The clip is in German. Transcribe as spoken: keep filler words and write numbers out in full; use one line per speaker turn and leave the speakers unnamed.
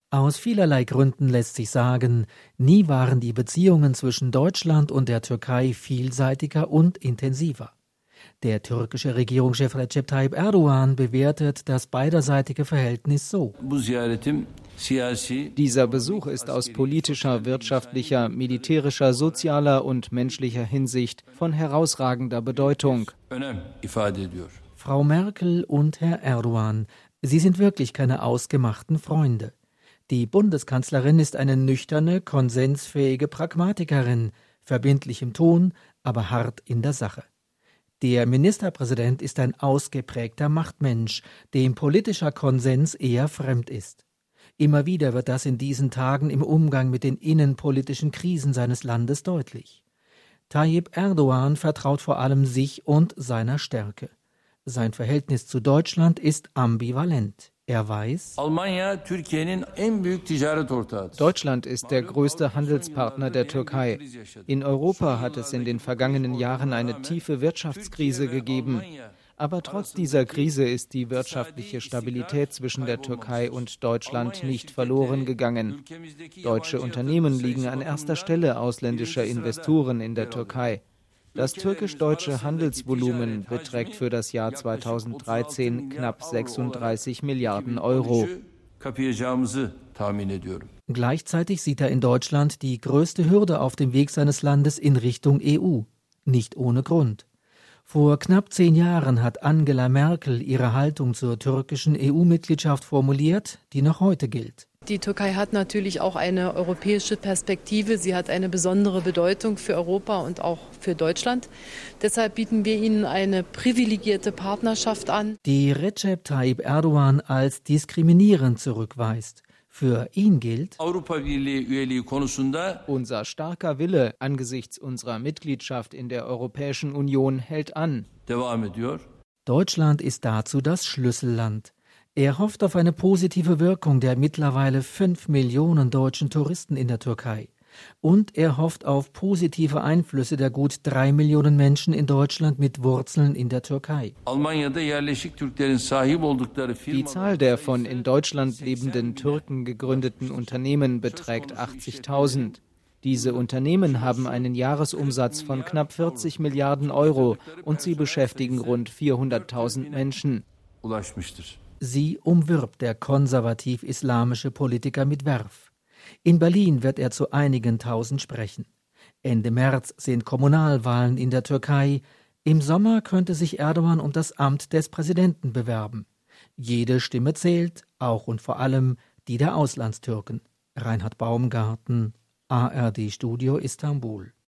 Aus vielerlei Gründen lässt sich sagen, nie waren die Beziehungen zwischen Deutschland und der Türkei vielseitiger und intensiver. Der türkische Regierungschef Recep Tayyip Erdogan bewertet das beiderseitige Verhältnis so:
Dieser Besuch ist aus politischer, wirtschaftlicher, militärischer, sozialer und menschlicher Hinsicht von herausragender Bedeutung.
Frau Merkel und Herr Erdogan, sie sind wirklich keine ausgemachten Freunde. Die Bundeskanzlerin ist eine nüchterne, konsensfähige Pragmatikerin, verbindlich im Ton, aber hart in der Sache. Der Ministerpräsident ist ein ausgeprägter Machtmensch, dem politischer Konsens eher fremd ist. Immer wieder wird das in diesen Tagen im Umgang mit den innenpolitischen Krisen seines Landes deutlich. Tayyip Erdogan vertraut vor allem sich und seiner Stärke. Sein Verhältnis zu Deutschland ist ambivalent. Er weiß,
Deutschland ist der größte Handelspartner der Türkei. In Europa hat es in den vergangenen Jahren eine tiefe Wirtschaftskrise gegeben. Aber trotz dieser Krise ist die wirtschaftliche Stabilität zwischen der Türkei und Deutschland nicht verloren gegangen. Deutsche Unternehmen liegen an erster Stelle ausländischer Investoren in der Türkei. Das türkisch-deutsche Handelsvolumen beträgt für das Jahr zweitausenddreizehn knapp sechsunddreißig Milliarden Euro.
Gleichzeitig sieht er in Deutschland die größte Hürde auf dem Weg seines Landes in Richtung E U. Nicht ohne Grund. Vor knapp zehn Jahren hat Angela Merkel ihre Haltung zur türkischen E U-Mitgliedschaft formuliert, die noch heute gilt.
Die Türkei hat natürlich auch eine europäische Perspektive. Sie hat eine besondere Bedeutung für Europa und auch für Deutschland. Deshalb bieten wir ihnen eine privilegierte Partnerschaft an,
die Recep Tayyip Erdogan als diskriminierend zurückweist. Für ihn gilt:
Unser starker Wille angesichts unserer Mitgliedschaft in der Europäischen Union hält an.
Deutschland ist dazu das Schlüsselland. Er hofft auf eine positive Wirkung der mittlerweile fünf Millionen deutschen Touristen in der Türkei. Und er hofft auf positive Einflüsse der gut drei Millionen Menschen in Deutschland mit Wurzeln in der Türkei.
Die Zahl der von in Deutschland lebenden Türken gegründeten Unternehmen beträgt achtzigtausend. Diese Unternehmen haben einen Jahresumsatz von knapp vierzig Milliarden Euro und sie beschäftigen rund vierhunderttausend Menschen.
Sie umwirbt der konservativ-islamische Politiker mit Verf. In Berlin wird er zu einigen Tausend sprechen. Ende März sind Kommunalwahlen in der Türkei. Im Sommer könnte sich Erdogan um das Amt des Präsidenten bewerben. Jede Stimme zählt, auch und vor allem die der Auslandstürken. Reinhard Baumgarten, A R D Studio Istanbul.